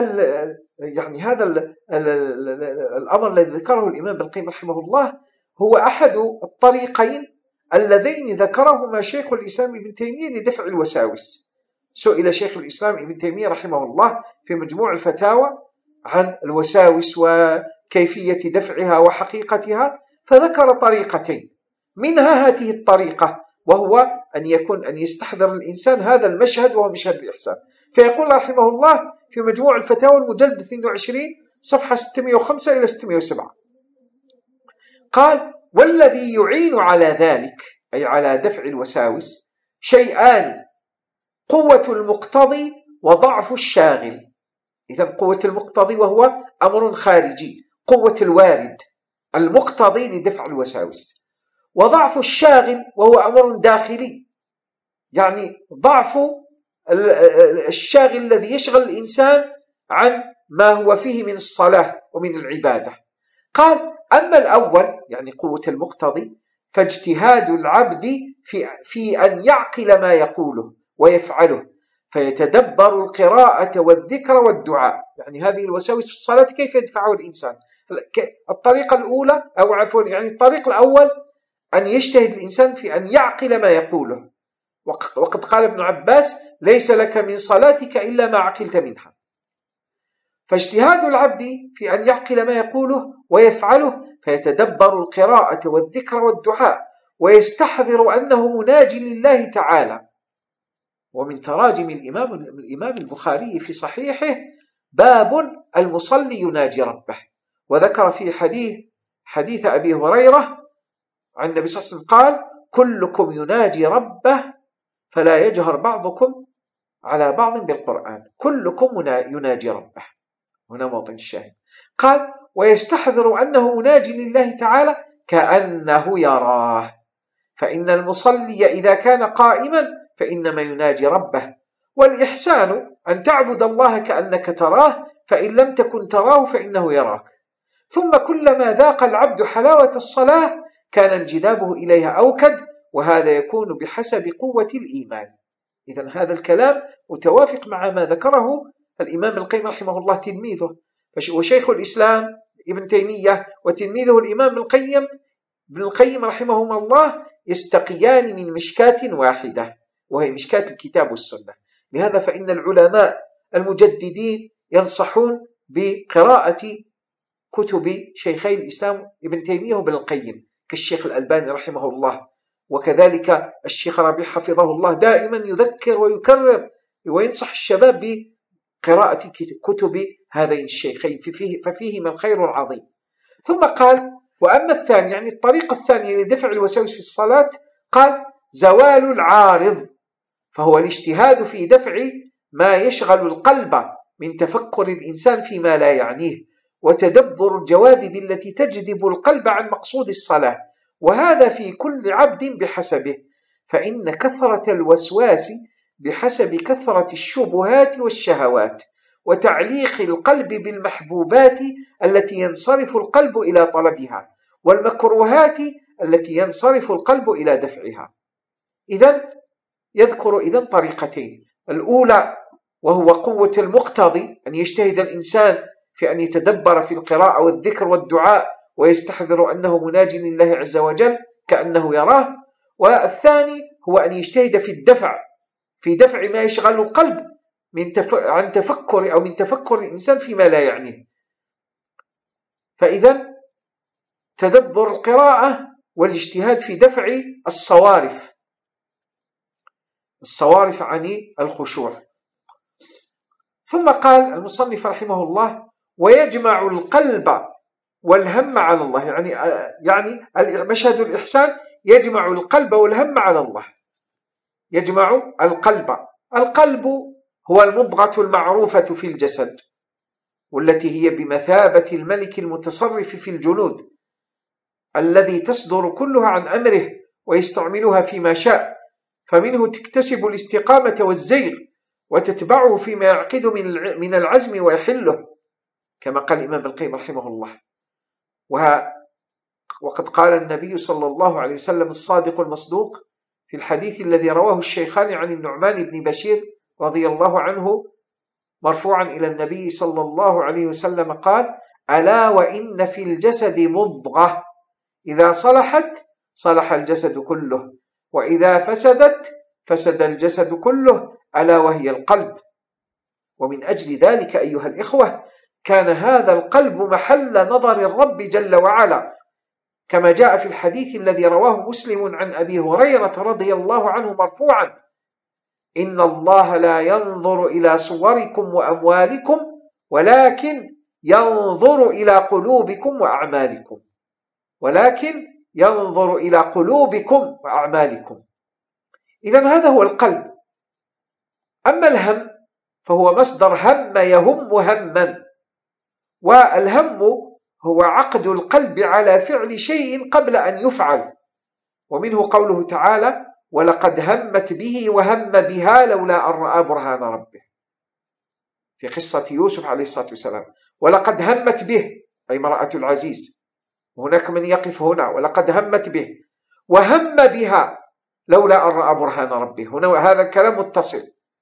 الأمر الذي ذكره الإمام ابن القيم رحمه الله هو أحد الطريقين اللذين ذكرهما شيخ الإسلام ابن تيمية لدفع الوساوس. سئل شيخ الإسلام ابن تيمية رحمه الله في مجموع الفتاوى عن الوساوس وكيفية دفعها وحقيقتها، فذكر طريقتين، منها هذه الطريقة، وهو أن يستحضر الإنسان هذا المشهد وهو مشهد الإحسان. فيقول رحمه الله في مجموع الفتاوى المجلد 22 صفحة 605 إلى 607: قال: والذي يعين على ذلك أي على دفع الوساوس شيئان: قوة المقتضي وضعف الشاغل. إذن قوة المقتضي وهو أمر خارجي، قوة الوارد المقتضي لدفع الوساوس، وضعف الشاغل وهو أمر داخلي، يعني ضعف الشاغل الذي يشغل الإنسان عن ما هو فيه من الصلاة ومن العبادة. قال: أما الأول يعني قوة المقتضي فاجتهاد العبد في أن يعقل ما يقوله ويفعله، فيتدبر القراءة والذكر والدعاء. يعني هذه الوساوس في الصلاة كيف يدفعها الإنسان؟ الطريقة الأولى أو عفوا يعني الطريق الأول أن يجتهد الإنسان في أن يعقل ما يقوله، وقد قال ابن عباس: ليس لك من صلاتك إلا ما عقلت منها. فاجتهاد العبد في أن يعقل ما يقوله ويفعله، فيتدبر القراءة والذكر والدعاء، ويستحضر أنه مناج لله تعالى. ومن تراجم الإمام البخاري في صحيحه باب المصلي يناجي ربه، وذكر في حديث أبي هريرة عن النبي صلى الله عليه وسلم قال: كلكم يناجي ربه فلا يجهر بعضكم على بعض بالقرآن. كلكم يناجي ربه، هنا موطن الشاهد. قال: ويستحضر أنه مناجي لله تعالى كأنه يراه، فإن المصلي إذا كان قائما فإنما يناجي ربه. والإحسان أن تعبد الله كأنك تراه، فإن لم تكن تراه فإنه يراك. ثم كلما ذاق العبد حلاوة الصلاة كان انجذابه إليها أوكد، وهذا يكون بحسب قوة الإيمان. إذن هذا الكلام متوافق مع ما ذكره الإمام ابن القيم رحمه الله تلميذه، وشيخ الإسلام ابن تيمية وتلميذه الإمام ابن القيم رحمهما الله يستقيان من مشكاة واحدة، وهي مشكاة الكتاب والسنة. لهذا فإن العلماء المجددين ينصحون بقراءة كتب شيخي الإسلام ابن تيمية وابن القيم كالشيخ الألباني رحمه الله، وكذلك الشيخ ربيع حفظه الله دائما يذكر ويكرر وينصح الشباب بقراءة كتب هذين الشيخين ففيهما الخير العظيم. ثم قال: وأما الثاني يعني الطريقة الثانية لدفع الوساوس في الصلاة، قال: زوال العارض، فهو الاجتهاد في دفع ما يشغل القلب من تفكر الإنسان فيما لا يعنيه، وتدبر الجواذب التي تجذب القلب عن مقصود الصلاة، وهذا في كل عبد بحسبه، فإن كثرة الوسواس بحسب كثرة الشبهات والشهوات، وتعليق القلب بالمحبوبات التي ينصرف القلب إلى طلبها، والمكروهات التي ينصرف القلب إلى دفعها. إذن يذكر طريقتين: الأولى وهو قوة المقتضي، أن يجتهد الإنسان في أن يتدبر في القراءة والذكر والدعاء، ويستحضر أنه مناج لله عز وجل كأنه يراه. والثاني هو أن يجتهد في دفع ما يشغل القلب عن تفكر أو من تفكر الإنسان فيما لا يعنيه. فإذا تدبر القراءة والاجتهاد في دفع الصوارف عن الخشوع. ثم قال المصنف رحمه الله: ويجمع القلب والهم على الله. يعني مشهد الإحسان يجمع القلب والهم على الله. يجمع القلب هو المضغة المعروفة في الجسد، والتي هي بمثابة الملك المتصرف في الجنود، الذي تصدر كلها عن أمره ويستعملها فيما شاء، فمنه تكتسب الاستقامة والزيغ، وتتبعه فيما يعقد من العزم ويحله، كما قال الإمام ابن القيم رحمه الله. وقد قال النبي صلى الله عليه وسلم الصادق المصدوق في الحديث الذي رواه الشيخان عن النعمان بن بشير رضي الله عنه مرفوعا إلى النبي صلى الله عليه وسلم قال: ألا وإن في الجسد مضغة إذا صلحت صلح الجسد كله، وإذا فسدت فسد الجسد كله، ألا وهي القلب. ومن أجل ذلك أيها الإخوة كان هذا القلب محل نظر الرب جل وعلا، كما جاء في الحديث الذي رواه مسلم عن أبي هريرة رضي الله عنه مرفوعا: إن الله لا ينظر إلى صوركم وأموالكم ولكن ينظر إلى قلوبكم وأعمالكم. إذن هذا هو القلب. أما الهم فهو مصدر هم يهم هما، والهم هو عقد القلب على فعل شيء قبل أن يفعل، ومنه قوله تعالى: ولقد همت به وهم بها لولا أن رأى برهان ربه، في قصة يوسف عليه الصلاة والسلام. ولقد همت به أي امرأة العزيز، هناك من يقف هنا ولقد همت به وهم بها لولا أن رأى برهان ربه، هنا هذا الكلام متصل.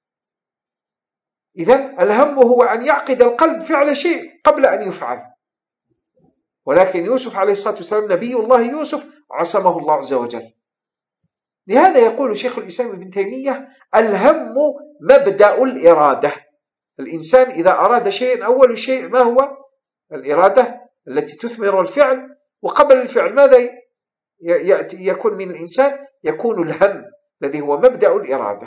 إذن الهم هو أن يعقد القلب فعل شيء قبل أن يفعل، ولكن يوسف عليه الصلاة والسلام نبي الله يوسف عصمه الله عز وجل. لهذا يقول شيخ الإسلام ابن تيمية: الهم مبدأ الإرادة. الإنسان إذا أراد شيئا أول شيء ما هو؟ الإرادة التي تثمر الفعل، وقبل الفعل ماذا يكون من الإنسان؟ يكون الهم الذي هو مبدأ الإرادة.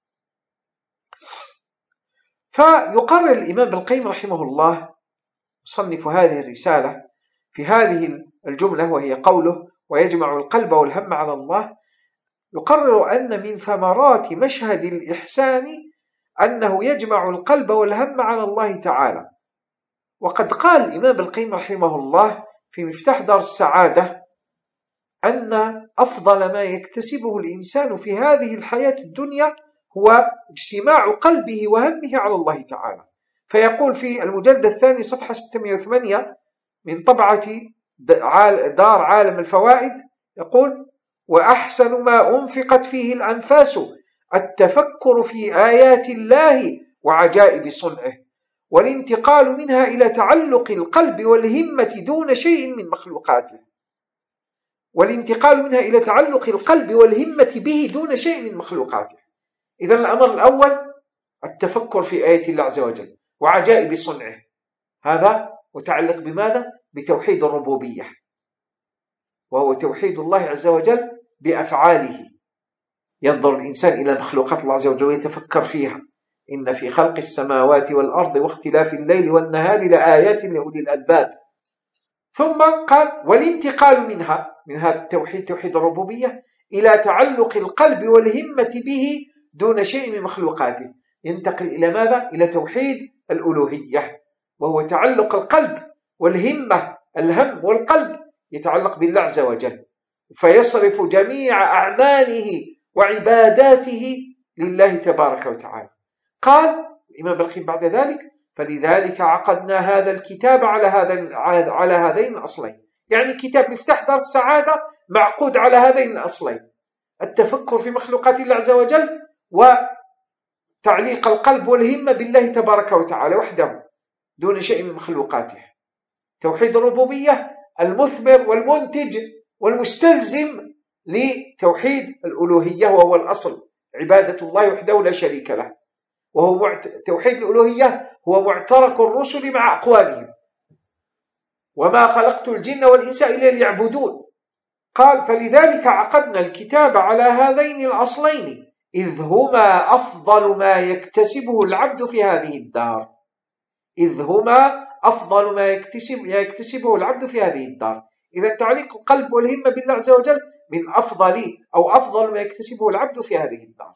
فيقرر الإمام ابن القيم رحمه الله مصنف هذه الرسالة في هذه الجملة، وهي قوله: ويجمع القلب والهم على الله، يقرر أن من ثمرات مشهد الإحسان أنه يجمع القلب والهم على الله تعالى. وقد قال الإمام ابن القيم رحمه الله في مفتاح دار السعادة أن أفضل ما يكتسبه الإنسان في هذه الحياة الدنيا هو اجتماع قلبه وهمه على الله تعالى. فيقول في المجلد الثاني صفحة 608 من طبعة دار عالم الفوائد، يقول: وأحسن ما أنفقت فيه الأنفاس التفكر في آيات الله وعجائب صنعه، والانتقال منها إلى تعلق القلب والهمة دون شيء من مخلوقاته، والانتقال منها إلى تعلق القلب والهمة به دون شيء من مخلوقاته. إذن الأمر الأول التفكر في آيات الله عز وجل وعجائب صنعه، هذا متعلق بماذا؟ بتوحيد الربوبية، وهو توحيد الله عز وجل بأفعاله. ينظر الإنسان إلى مخلوقات الله عز وجل ويتفكر فيها: إن في خلق السماوات والأرض واختلاف الليل والنهار لآيات لأولي الألباب. ثم قال: والانتقال منها، من هذا التوحيد توحيد الربوبية، إلى تعلق القلب والهمة به دون شيء من مخلوقاته، ينتقل إلى ماذا؟ إلى توحيد الألوهية، وهو تعلق القلب والهمة، الهم والقلب يتعلق بالله عز وجل، فيصرف جميع أعماله وعباداته لله تبارك وتعالى. قال الإمام ابن القيم بعد ذلك: فلذلك عقدنا هذا الكتاب على هذين الأصلين. يعني كتاب مفتاح دار السعادة معقود على هذين الأصلين: التفكر في مخلوقات الله عز وجل، وتعليق القلب والهمة بالله تبارك وتعالى وحده دون شيء من مخلوقاته. توحيد الربوبية المثمر والمنتج والمستلزم لتوحيد الألوهية، وهو الأصل، عبادة الله وحده لا شريك له، وهو توحيد الألوهية هو معترك الرسل مع أقوامهم: وما خلقت الجن والإنس إلا ليعبدون. قال: فلذلك عقدنا الكتاب على هذين الأصلين إذ هما أفضل ما يكتسبه العبد في هذه الدار. إذ هما أفضل ما يكتسبه العبد في هذه الدار. إذا تعليق القلب والهمة بالله عز وجل من أفضل ما يكتسبه العبد في هذه الدار.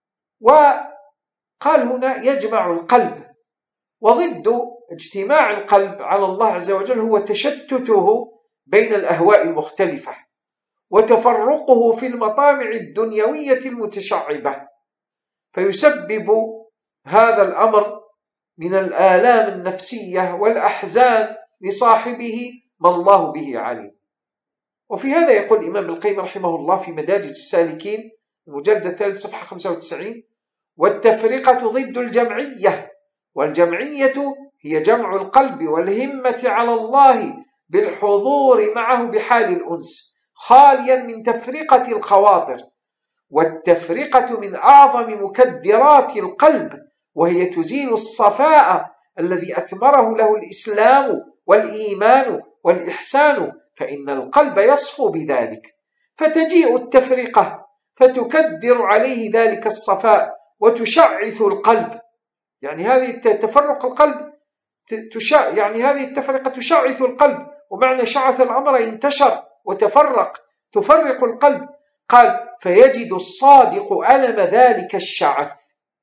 وقال هنا: يجمع القلب، وضد اجتماع القلب على الله عز وجل هو تشتته بين الأهواء المختلفة وتفرقه في المطامع الدنيوية المتشعبة، فيسبب هذا الأمر من الآلام النفسية والأحزان لصاحبه ما الله به عليم. وفي هذا يقول الإمام ابن القيم رحمه الله في مدارج السالكين المجلد الثالث صفحة 95: والتفرقة ضد الجمعية، والجمعية هي جمع القلب والهمة على الله بالحضور معه بحال الأنس خاليا من تفرقة الخواطر. والتفرقة من أعظم مكدرات القلب، وهي تزيل الصفاء الذي أثمره له الإسلام والإيمان والإحسان، فإن القلب يصفو بذلك، فتجيء التفرقة فتكدر عليه ذلك الصفاء وتشعث القلب. يعني هذه تفرق القلب يعني هذه التفرقة تشعث القلب، ومعنى شعث الأمر انتشر وتفرق، تفرق القلب. قال: فيجد الصادق ألم ذلك الشعث،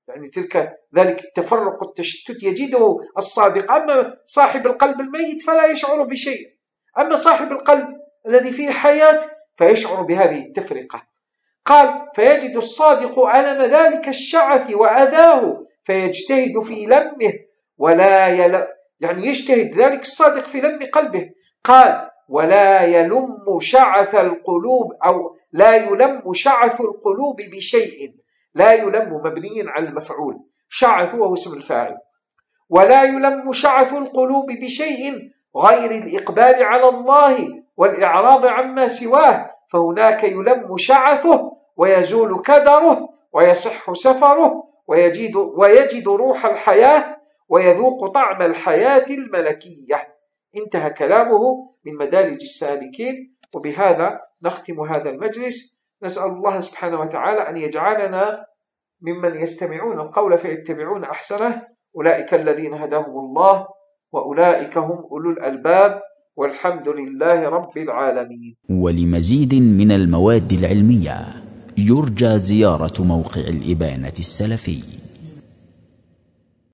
يعني ذلك التفرق والتشتت يجده الصادق. أما صاحب القلب الميت فلا يشعر بشيء، أما صاحب القلب الذي فيه حياة فيشعر بهذه التفرقة. قال فيجد الصادق ألم ذلك الشعث وأذاه فيجتهد في لمه ولا يعني يجتهد ذلك الصادق في لم قلبه. قال ولا يلم شعث القلوب، أو لا يلم شعث القلوب بشيء. لا يلم مبني على المفعول، شعث وهو اسم الفاعل. ولا يلم شعث القلوب بشيء غير الإقبال على الله والإعراض عما سواه، فهناك يلم شعثه ويزول كدره ويصح سفره ويجد روح الحياة ويذوق طعم الحياة الملكية. انتهى كلامه من مدارج السالكين. وبهذا نختم هذا المجلس. نسأل الله سبحانه وتعالى أن يجعلنا ممن يستمعون القول فيتبعون أحسنه، أولئك الذين هداهم الله وأولئك هم أولو الألباب، والحمد لله رب العالمين. ولمزيد من المواد العلمية يرجى زيارة موقع الإبانة السلفي.